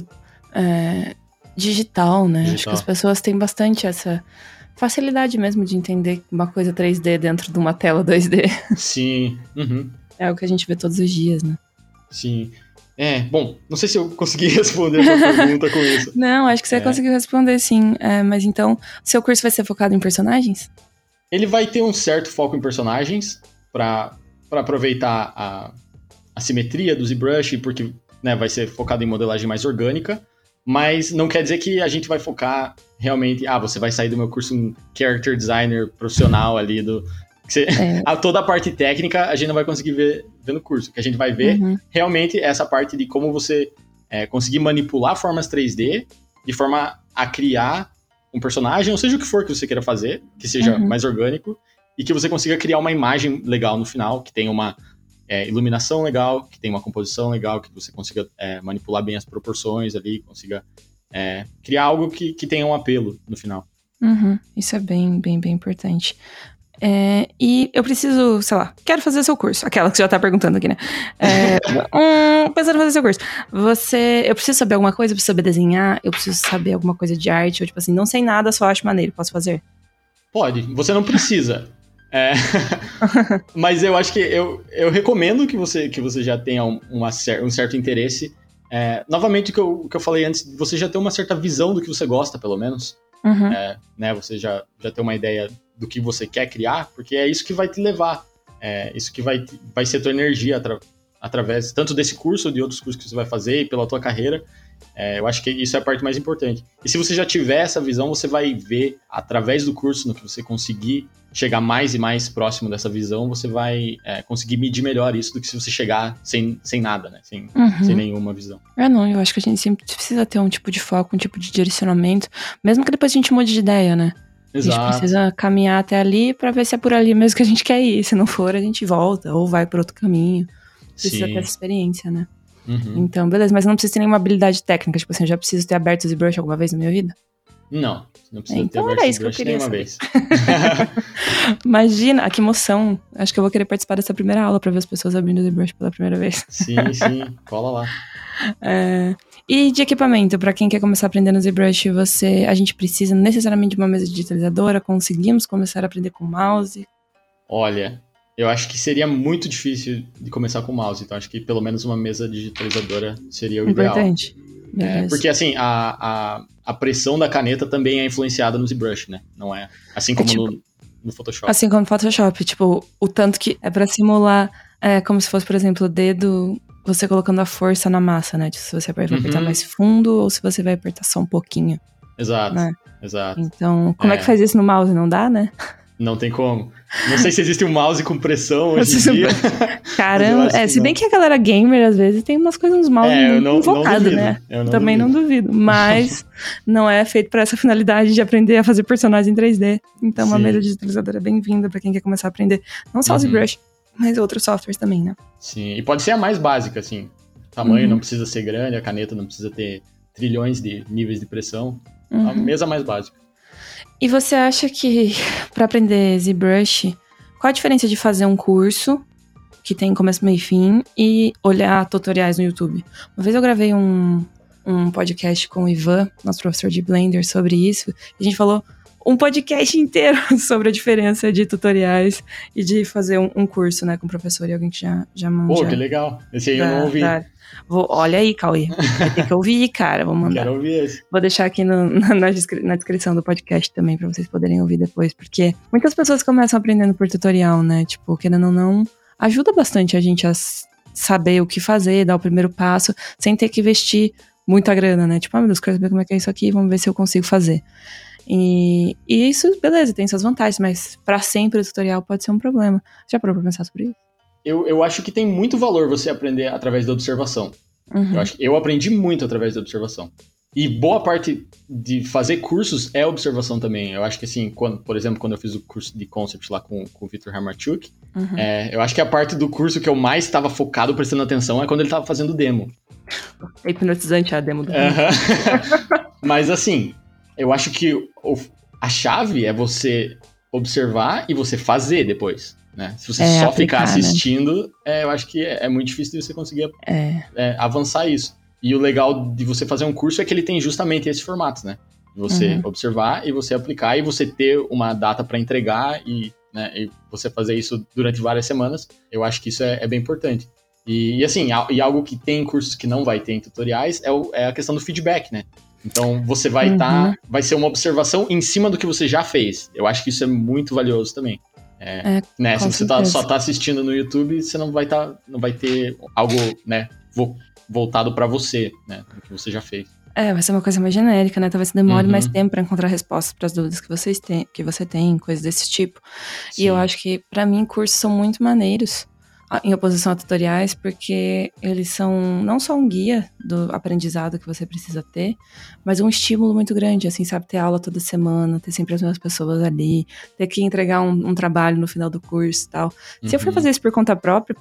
é, digital, né? Digital. Acho que as pessoas têm bastante essa facilidade mesmo de entender uma coisa três D dentro de uma tela dois D. Sim, uhum. É o que a gente vê todos os dias, né? Sim. É, bom, não sei se eu consegui responder a sua pergunta com isso. Não, acho que você É. conseguiu responder sim. É, mas então, seu curso vai ser focado em personagens? Ele vai ter um certo foco em personagens para aproveitar a, a simetria do ZBrush, porque né, vai ser focado em modelagem mais orgânica, mas não quer dizer que a gente vai focar realmente... Ah, você vai sair do meu curso um character designer profissional ali do... que Você, É. a, toda a parte técnica a gente não vai conseguir ver, ver no curso. O que a gente vai ver Uhum. realmente é essa parte de como você é, conseguir manipular formas três D de forma a criar um personagem, ou seja o que for que você queira fazer, que seja Uhum. mais orgânico, e que você consiga criar uma imagem legal no final, que tenha uma é, iluminação legal, que tenha uma composição legal, que você consiga é, manipular bem as proporções ali, consiga é, criar algo que, que tenha um apelo no final. Uhum. Isso é bem, bem, bem importante. É, e eu preciso, sei lá, quero fazer seu curso. Aquela que você já tá perguntando aqui, né? É, hum, pensando em fazer seu curso. Você, eu preciso saber alguma coisa? Eu preciso saber desenhar? Eu preciso saber alguma coisa de arte? Ou tipo assim, não sei nada, só acho maneiro, posso fazer? Pode, você não precisa. É, mas eu acho que eu, eu recomendo que você, que você já tenha um, uma, um certo interesse. É, novamente, o que, eu, o que eu falei antes, você já tem uma certa visão do que você gosta, pelo menos. Uhum. É, né, você já, já tem uma ideia do que você quer criar, porque é isso que vai te levar. É isso que vai, vai ser tua energia atra, através tanto desse curso ou de outros cursos que você vai fazer e pela tua carreira. É, eu acho que isso é a parte mais importante. E se você já tiver essa visão, você vai ver, através do curso, no que você conseguir chegar mais e mais próximo dessa visão, você vai é, conseguir medir melhor isso do que se você chegar sem, sem nada, né? Sem, Uhum. sem nenhuma visão. É, não, eu acho que a gente sempre precisa ter um tipo de foco, um tipo de direcionamento, mesmo que depois a gente mude de ideia, né? Exato. A gente precisa caminhar até ali pra ver se é por ali mesmo que a gente quer ir. Se não for, a gente volta ou vai por outro caminho. Precisa Sim. ter essa experiência, né? Uhum. Então, beleza, mas não precisa ter nenhuma habilidade técnica. Tipo assim, eu já preciso ter aberto o ZBrush alguma vez na minha vida? Não, não precisa Então ter era aberto isso que eu ZBrush queria nenhuma saber. vez. Imagina, que emoção. Acho que eu vou querer participar dessa primeira aula pra ver as pessoas abrindo o ZBrush pela primeira vez. Sim, sim, cola lá. É, e de equipamento, pra quem quer começar a aprender no ZBrush, você, a gente precisa necessariamente de uma mesa digitalizadora? Conseguimos começar a aprender com mouse? Olha, eu acho que seria muito difícil de começar com mouse, então acho que pelo menos uma mesa digitalizadora seria o ideal. Importante. É, porque assim, a, a, a pressão da caneta também é influenciada no ZBrush, né? Não é? Assim como é tipo, no, no Photoshop. Assim como no Photoshop, tipo, o tanto que é pra simular, é como se fosse, por exemplo, o dedo, você colocando a força na massa, né? Tipo, se você vai apertar Uhum. mais fundo ou se você vai apertar só um pouquinho. Exato, né? exato. Então, como é. é que faz isso no mouse? Não dá, né? Não tem como. Não sei se existe um mouse com pressão hoje em dia. Caramba, é, se bem que a galera gamer, às vezes, tem umas coisas, uns mouse é, muito não, invocados, né? Eu não Também duvido. não duvido. Mas não é feito pra essa finalidade de aprender a fazer personagens em três D. Então, uma Sim. mesa digitalizadora é bem-vinda pra quem quer começar a aprender. Não só o Uhum. ZBrush, mas outros softwares também, né? Sim, e pode ser a mais básica, assim. O tamanho Uhum. não precisa ser grande, a caneta não precisa ter trilhões de níveis de pressão. Uhum. A mesa mais básica. E você acha que, pra aprender ZBrush, qual a diferença de fazer um curso, que tem começo, meio e fim, e olhar tutoriais no YouTube? Uma vez eu gravei um, um podcast com o Ivan, nosso professor de Blender, sobre isso, e a gente falou um podcast inteiro sobre a diferença de tutoriais e de fazer um, um curso, né, com o professor e alguém que já, já manja. Pô, que legal. Esse aí da, eu não ouvi. Da... Vou, olha aí, Cauê. Vai ter que ouvir, cara. Vou mandar. Quero ouvir esse. Vou deixar aqui no, na, na, descri- na descrição do podcast também, pra vocês poderem ouvir depois, porque muitas pessoas começam aprendendo por tutorial, né? Tipo, querendo ou não, ajuda bastante a gente a saber o que fazer, dar o primeiro passo, sem ter que investir muita grana, né? Tipo, ah, meu Deus, quero saber como é que é isso aqui, vamos ver se eu consigo fazer. E, e isso, beleza, tem suas vantagens, mas pra sempre o tutorial pode ser um problema. Já parou pra pensar sobre isso? Eu, eu acho que tem muito valor você aprender através da observação. Uhum. Eu, acho, eu aprendi muito através da observação. E boa parte de fazer cursos é observação também. Eu acho que assim, quando, por exemplo, quando eu fiz o curso de Concept lá com, com o Victor Hamarchuk, uhum. é, eu acho que a parte do curso que eu mais estava focado, prestando atenção, é quando ele estava fazendo demo. É hipnotizante a demo do uhum. Mas assim, eu acho que o, a chave é você observar e você fazer depois. Né? Se você é, só aplicar, ficar assistindo, né? é, eu acho que é, é muito difícil de você conseguir é. É, avançar isso. E o legal de você fazer um curso é que ele tem justamente esse formato, né? Você uhum. observar e você aplicar e você ter uma data para entregar e, né, e você fazer isso durante várias semanas. Eu acho que isso é, é bem importante. E, e assim, e algo que tem em cursos que não vai ter em tutoriais é, o, é a questão do feedback, né? Então você vai estar, uhum. tá, vai ser uma observação em cima do que você já fez. Eu acho que isso é muito valioso também. É, é, né? Se você tá, só tá assistindo no YouTube, você não vai, tá, não vai ter algo, né, vo, voltado para você, né, do que você já fez. É, vai ser uma coisa mais genérica, né? Talvez demore uhum. mais tempo para encontrar respostas para as dúvidas que, vocês têm, que você tem, coisas desse tipo. Sim. E eu acho que, para mim, cursos são muito maneiros em oposição a tutoriais, porque eles são não só um guia do aprendizado que você precisa ter, mas um estímulo muito grande, assim, sabe? Ter aula toda semana, ter sempre as mesmas pessoas ali, ter que entregar um, um trabalho no final do curso e tal. Uhum. Se eu for fazer isso por conta própria,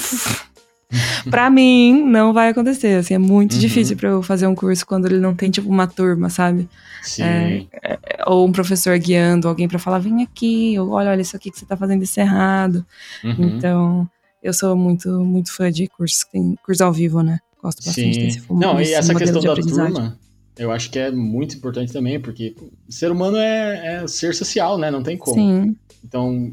pra mim, não vai acontecer, assim, é muito uhum. difícil pra eu fazer um curso quando ele não tem, tipo, uma turma, sabe? Sim. É, é, ou um professor guiando alguém pra falar, vem aqui, ou olha, olha isso aqui que você tá fazendo isso errado. Uhum. Então... Eu sou muito, muito fã de cursos, tem curso ao vivo, né? Gosto bastante Sim. desse formato. Não, e essa questão da turma, eu acho que é muito importante também, porque o ser humano é, é ser social, né? Não tem como. Sim. Então,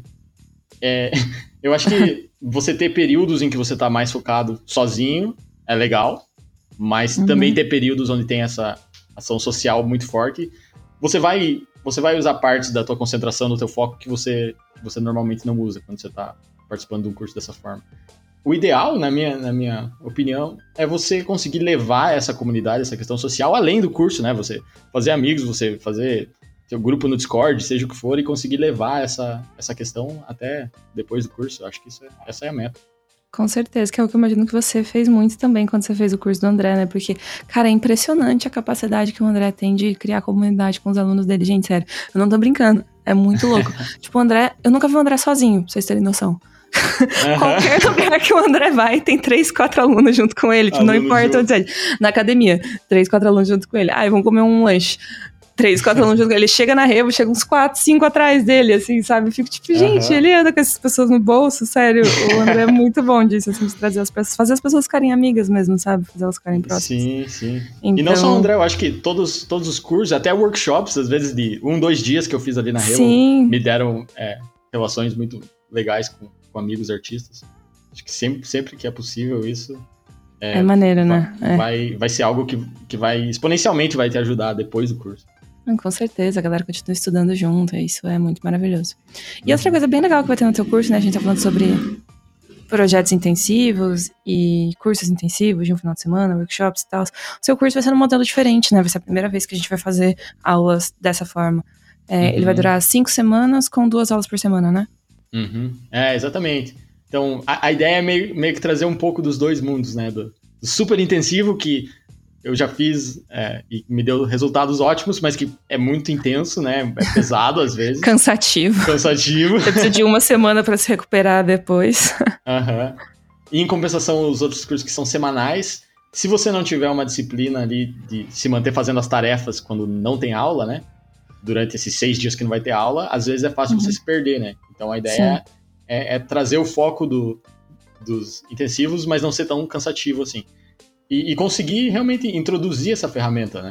é, eu acho que você ter períodos em que você tá mais focado sozinho é legal, mas uhum. também ter períodos onde tem essa ação social muito forte, você vai, você vai usar partes da tua concentração, do teu foco que você, você normalmente não usa quando você tá participando de um curso dessa forma. O ideal, na minha, na minha opinião, é você conseguir levar essa comunidade, essa questão social, além do curso, né? Você fazer amigos, você fazer seu grupo no Discord, seja o que for, e conseguir levar essa, essa questão até depois do curso. Eu acho que isso é, essa é a meta. Com certeza, que é o que eu imagino que você fez muito também quando você fez o curso do André, né? Porque, cara, é impressionante a capacidade que o André tem de criar comunidade com os alunos dele. Gente, sério, eu não tô brincando. É muito louco. Tipo, o André... Eu nunca vi o André sozinho, pra vocês terem noção. Uhum. Qualquer lugar que o André vai, tem três, quatro alunos junto com ele. Tipo, não importa onde seja. Na academia, três, quatro alunos junto com ele. Ai, vamos comer um lanche. Três, quatro alunos junto com ele. Ele chega na Revo, chega uns quatro, cinco atrás dele, assim, sabe? Eu fico tipo, gente, uhum. ele anda com essas pessoas no bolso, sério. O André é muito bom disso, assim, de trazer as pessoas, fazer as pessoas ficarem amigas mesmo, sabe? Fazer elas ficarem próximas. Sim, sim. Então... E não só o André, eu acho que todos, todos os cursos, até workshops, às vezes de um, dois dias que eu fiz ali na Revo, sim. me deram é, relações muito legais com, com amigos artistas. Acho que sempre, sempre que é possível isso... É, é maneiro, vai, né? É. Vai, vai ser algo que, que vai exponencialmente vai te ajudar depois do curso. Com certeza, a galera continua estudando junto, isso é muito maravilhoso. E outra coisa bem legal que vai ter no teu curso, né, a gente tá falando sobre projetos intensivos e cursos intensivos de um final de semana, workshops e tal. O seu curso vai ser num modelo diferente, né, vai ser a primeira vez que a gente vai fazer aulas dessa forma. É, uhum. Ele vai durar cinco semanas com duas aulas por semana, né? Uhum. É, exatamente. Então, a, a ideia é meio, meio que trazer um pouco dos dois mundos, né, do, do super intensivo que... Eu já fiz é, e me deu resultados ótimos, mas que é muito intenso, né? É pesado às vezes. Cansativo. Cansativo. Você precisa de uma semana para se recuperar depois. Uhum. E em compensação, os outros cursos que são semanais, se você não tiver uma disciplina ali de se manter fazendo as tarefas quando não tem aula, né? Durante esses seis dias que não vai ter aula, às vezes é fácil uhum. você se perder, né? Então a ideia é, é, é trazer o foco do, dos intensivos, mas não ser tão cansativo assim. E, e conseguir realmente introduzir essa ferramenta, né?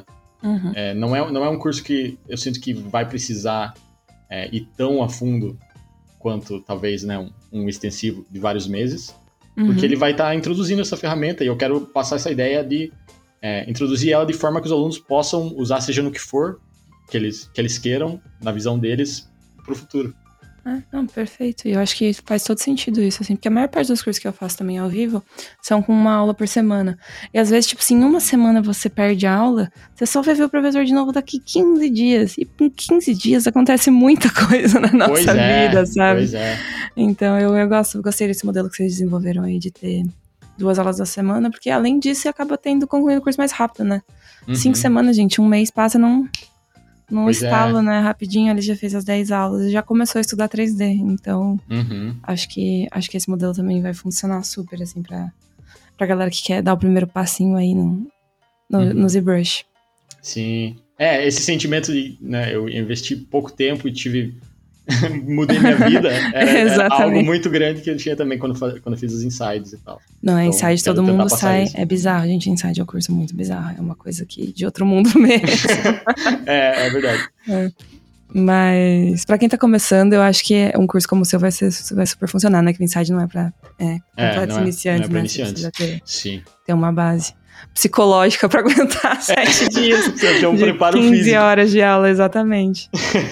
Uhum. É, não, é, não é um curso que eu sinto que vai precisar é, ir tão a fundo quanto, talvez, né, um, um extensivo de vários meses, Uhum. porque ele vai estar tá introduzindo essa ferramenta e eu quero passar essa ideia de é, introduzir ela de forma que os alunos possam usar, seja no que for, que eles, que eles queiram, na visão deles, para o futuro. Ah, não, perfeito. E eu acho que faz todo sentido isso, assim, porque a maior parte dos cursos que eu faço também ao vivo são com uma aula por semana. E às vezes, tipo, se em uma semana você perde a aula, você só vai ver o professor de novo daqui quinze dias. E em quinze dias acontece muita coisa na nossa pois é, vida, sabe? Pois é. Então eu, eu gosto, gostei desse modelo que vocês desenvolveram aí de ter duas aulas da semana, porque além disso você acaba tendo concluindo o curso mais rápido, né? Uhum. Cinco semanas, gente, um mês passa num, num Pois estalo, é. né? Rapidinho, ele já fez as dez aulas e já começou a estudar três D. Então, Uhum. acho, que, acho que esse modelo também vai funcionar super, assim, pra, pra galera que quer dar o primeiro passinho aí no, no, Uhum. no ZBrush. Sim. É, esse sentimento de, né, eu investi pouco tempo e tive... mudei minha vida, era, era algo muito grande que eu tinha também quando, quando eu fiz os insides e tal. Não, é então, inside todo mundo sai, isso. É bizarro, gente, inside é um curso muito bizarro, é uma coisa que de outro mundo mesmo. é, é verdade. É. Mas pra quem tá começando, eu acho que um curso como o seu vai, ser, vai super funcionar, né? Que o inside não é pra é, completos é, não iniciantes, é, não é pra né? iniciantes. Você precisa ter, Sim. ter uma base psicológica pra aguentar sete dias. Precisa ter um de preparo quinze físico. horas de aula, exatamente.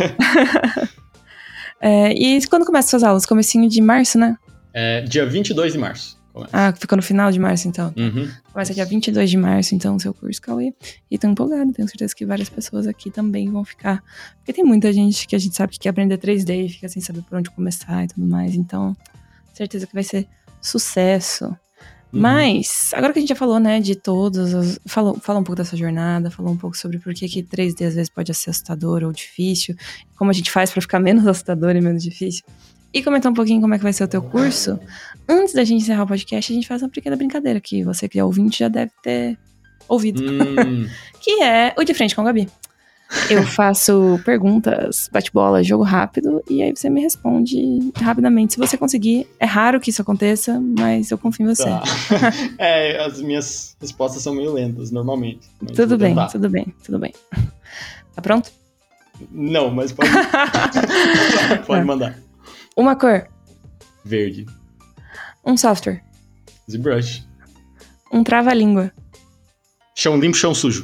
É, e quando começa suas aulas? Comecinho de março, né? É, dia vinte e dois de março. Começa. Ah, ficou no final de março, então. Uhum. Começa dia vinte e dois de março, então, o seu curso, Cauê. E tô empolgado, tenho certeza que várias pessoas aqui também vão ficar. Porque tem muita gente que a gente sabe que quer aprender três D e fica sem saber por onde começar e tudo mais. Então, certeza que vai ser sucesso. Uhum. Mas, agora que a gente já falou, né, de todos, os, falou, falou um pouco dessa jornada, falou um pouco sobre por que, que três D às vezes pode ser assustador ou difícil, como a gente faz pra ficar menos assustador e menos difícil, e comentar um pouquinho como é que vai ser o teu curso. Antes da gente encerrar o podcast, a gente faz uma pequena brincadeira que você que é ouvinte já deve ter ouvido, hum. que é o De Frente com a Gabi. Eu faço perguntas, bate-bola, jogo rápido, e aí você me responde rapidamente. Se você conseguir, é raro que isso aconteça, mas eu confio em você. Tá. É, as minhas respostas são meio lentas, normalmente. Tudo bem, tudo bem, tudo bem. Tá pronto? Não, mas pode, pode mandar. Uma cor. Verde. Um software. ZBrush. Um trava-língua. Chão limpo, chão sujo.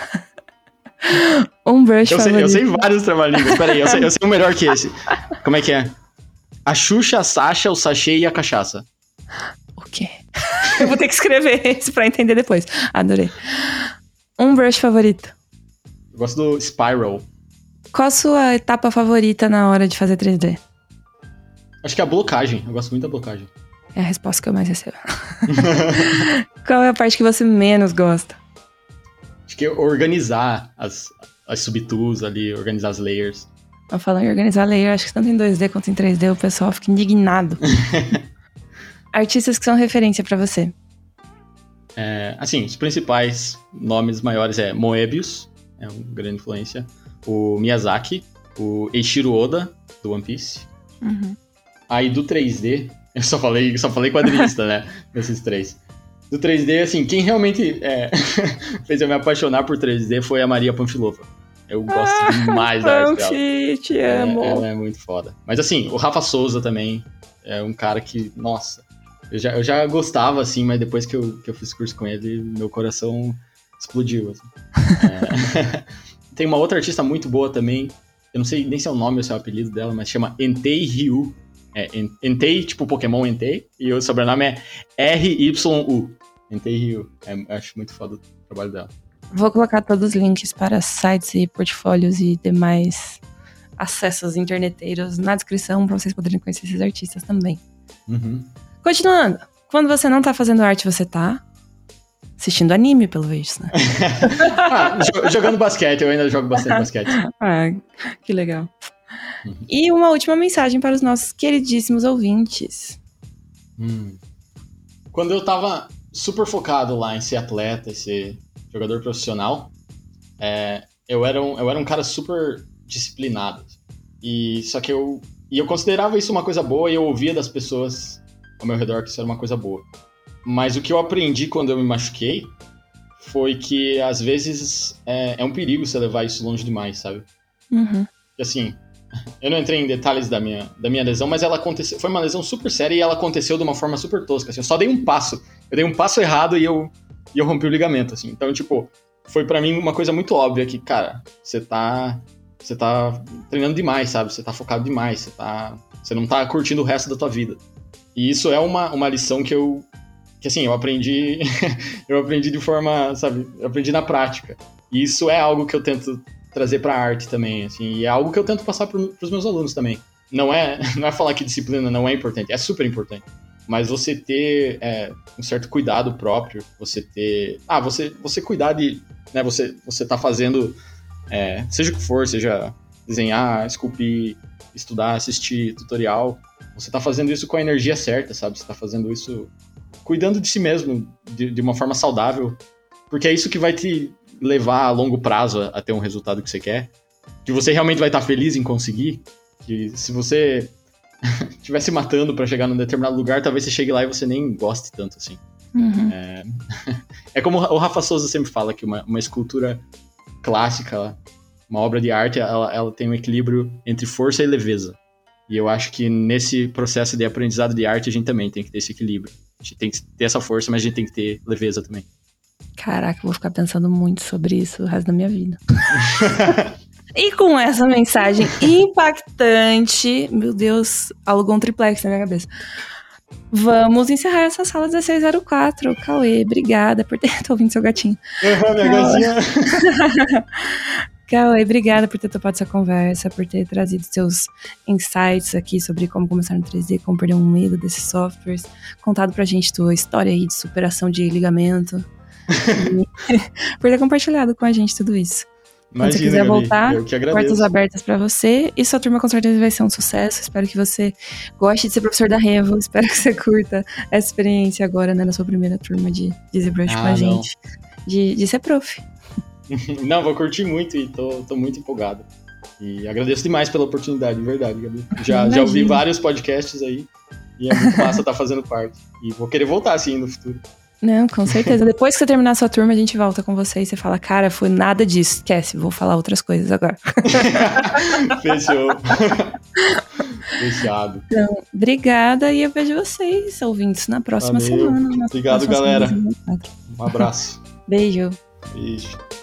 Um brush eu sei, favorito. Eu sei vários trava-línguas. Peraí, eu sei, eu sei um melhor que esse. Como é que é? A Xuxa, a Sasha, o sachê e a cachaça. O quê? Eu vou ter que escrever isso pra entender depois. Adorei. Um brush favorito. Eu gosto do Spiral. Qual a sua etapa favorita na hora de fazer três D? Acho que é a blocagem. Eu gosto muito da blocagem. É a resposta que eu mais recebo. Qual é a parte que você menos gosta? Acho que é organizar as, as subtools ali, organizar as layers. Eu falo em organizar layer, acho que tanto em dois D quanto em três D o pessoal fica indignado. Artistas que são referência pra você. É, assim, os principais nomes maiores é Moebius, é uma grande influência. O Miyazaki, o Eiichiro Oda, do One Piece. Uhum. Aí do três D, eu só falei, só falei quadrinista, né? Desses três. Do três D, assim, quem realmente é, fez eu me apaixonar por três D foi a Maria Panfilova. Eu gosto ah, demais da arte dela. Panfi, te amo. É, ela é muito foda. Mas assim, o Rafa Souza também é um cara que, nossa, eu já, eu já gostava, assim, mas depois que eu, que eu fiz curso com ele, meu coração explodiu, assim. É... Tem uma outra artista muito boa também, eu não sei nem se é o nome ou se é o apelido dela, mas chama Entei Ryu. É, Entei, tipo Pokémon Entei, e o sobrenome é R Y U. Entei Ryu. É, eu acho muito foda o trabalho dela. Vou colocar todos os links para sites e portfólios e demais acessos interneteiros na descrição para vocês poderem conhecer esses artistas também. Uhum. Continuando, quando você não tá fazendo arte, você tá assistindo anime, pelo visto, né? ah, jogando basquete, eu ainda jogo bastante basquete. Ah, que legal. Uhum. E uma última mensagem para os nossos queridíssimos ouvintes. Hum. Quando eu tava super focado lá em ser atleta e ser jogador profissional, é, eu, era um, eu era um cara super disciplinado. E, só que eu, e eu considerava isso uma coisa boa e eu ouvia das pessoas ao meu redor que isso era uma coisa boa. Mas o que eu aprendi quando eu me machuquei foi que, às vezes, é, é um perigo você levar isso longe demais, sabe? Uhum. E assim, eu não entrei em detalhes da minha, da minha lesão, mas ela aconteceu, foi uma lesão super séria e ela aconteceu de uma forma super tosca, assim, eu só dei um passo, eu dei um passo errado e eu, e eu rompi o ligamento, assim, então, tipo, foi pra mim uma coisa muito óbvia que, cara, você tá, você tá treinando demais, sabe, você tá focado demais, você tá, você não tá curtindo o resto da tua vida, e isso é uma, uma lição que eu, que assim, eu aprendi, eu aprendi de forma, sabe, eu aprendi na prática, e isso é algo que eu tento trazer pra arte também, assim, e é algo que eu tento passar pro, pros meus alunos também. Não é, não é falar que disciplina não é importante, é super importante, mas você ter é, um certo cuidado próprio, você ter, ah, você, você cuidar de, né, você, você tá fazendo, é, seja o que for, seja desenhar, esculpir, estudar, assistir tutorial, você tá fazendo isso com a energia certa, sabe, você tá fazendo isso cuidando de si mesmo, de, de uma forma saudável, porque é isso que vai te levar a longo prazo a, a ter um resultado que você quer, que você realmente vai estar feliz em conseguir, que se você estiver se matando para chegar num determinado lugar, talvez você chegue lá e você nem goste tanto, assim. Uhum. É, é como o Rafa Souza sempre fala, que uma, uma escultura clássica, uma obra de arte, ela, ela tem um equilíbrio entre força e leveza. E eu acho que nesse processo de aprendizado de arte, a gente também tem que ter esse equilíbrio. A gente tem que ter essa força, mas a gente tem que ter leveza também. Caraca, eu vou ficar pensando muito sobre isso o resto da minha vida. E com essa mensagem impactante, meu Deus, alugou um triplex na minha cabeça. Vamos encerrar essa sala dezesseis zero quatro. Cauê, obrigada por ter... Tô ouvindo seu gatinho. Uhum, minha gatinha. Cauê, obrigada por ter topado essa conversa, por ter trazido seus insights aqui sobre como começar no três D, como perder um medo desses softwares, contado pra gente tua história aí de superação de ligamento. Por ter compartilhado com a gente tudo isso. Imagina, quando você quiser Gabi, voltar, portas abertas pra você. E sua turma com certeza vai ser um sucesso. Espero que você goste de ser professor da Revo. Espero que você curta essa experiência agora, né, na sua primeira turma de, de ZBrush ah, com a gente. De, de ser prof. Não, vou curtir muito e tô, tô muito empolgado. E agradeço demais pela oportunidade, de verdade, Gabi. Já, já ouvi vários podcasts aí e é muito massa estar fazendo parte. E vou querer voltar, assim, no futuro. Não, com certeza. Depois que você terminar a sua turma, a gente volta com você e você fala, cara, foi nada disso. Esquece, vou falar outras coisas agora. Fechou. Fechado. Então, obrigada e eu vejo vocês, ouvintes, na próxima Valeu. semana. Obrigado, galera. Um abraço. Beijo. Beijo.